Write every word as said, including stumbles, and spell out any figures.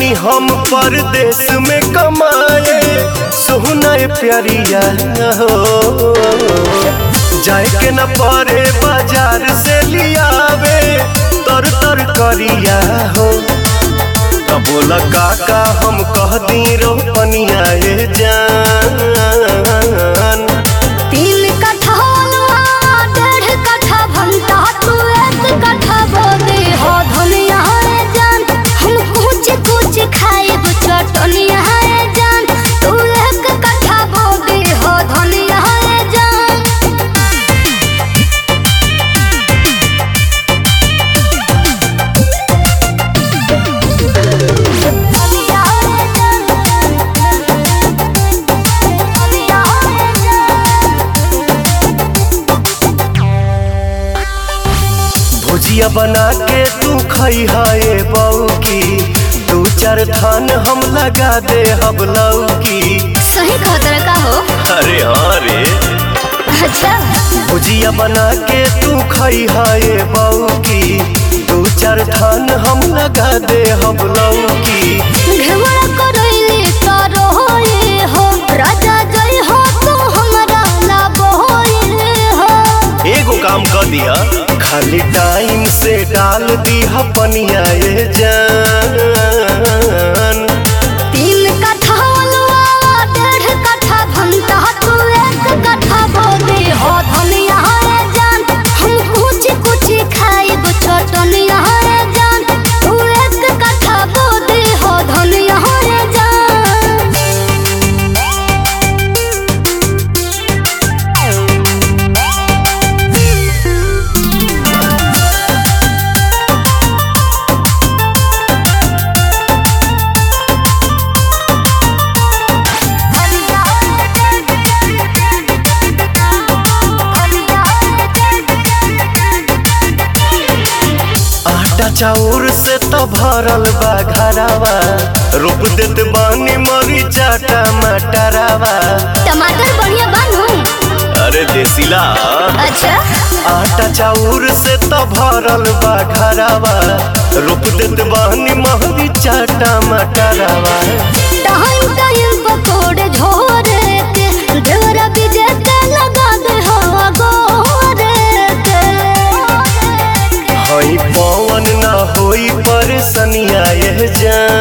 जातानी हम परदेश में कमाए, सोहना प्यारिया हो जाए के न परे बाजार से लियावे तर तर करिया हो। तब बोला काका हम कह दी रोपनिया जान। तीन कट्ठा डेढ़ कट्ठा भंटा तू एक कट्ठा बोदे हो धनिया जान। हम कुछ कुछ खाए दो चटनिया जान, तू एक कट्ठा बोदे हो धनिया जान। भुजिया बना के तू खई है बऊ की, दू चार थान हम लगा दे हम लौकी। सही कहत का हो? अरे हाँ रे। अच्छा भुजिया बना के तू खई है बऊ की, दू चार थान हम लगा दे हम लौकी। घेवड़ा करैली तारो होए हो राजा जय हो तू हमरा ना बोए हो। एगो काम कर दिया, खाली टाइम से डाल दिया पनिया जान। तीन कट्ठा अलुआ डेढ़ कट्ठा भंटा तू एक कट्ठा बोदे हो धनिया जान। हम कुछ कुछ खाए दो चटनिया जान, तू एक कट्ठा बोदे हो धनिया जान। आटा चाउर से तो भरल बा घरावा, रोप देत बानी मरीचा टमाटरावा। टमाटर बढ़िया बानू? अरे देसीला। अच्छा आटा चाउर से तो भरल बा घरावा, रोप देत बानी मरीचा टमाटरावा। टाइम टाइम पकोड़े झोरे के देवरा बीजे के लगा दे हो गोरे के। हई पवन ना होई परेशानिया जान।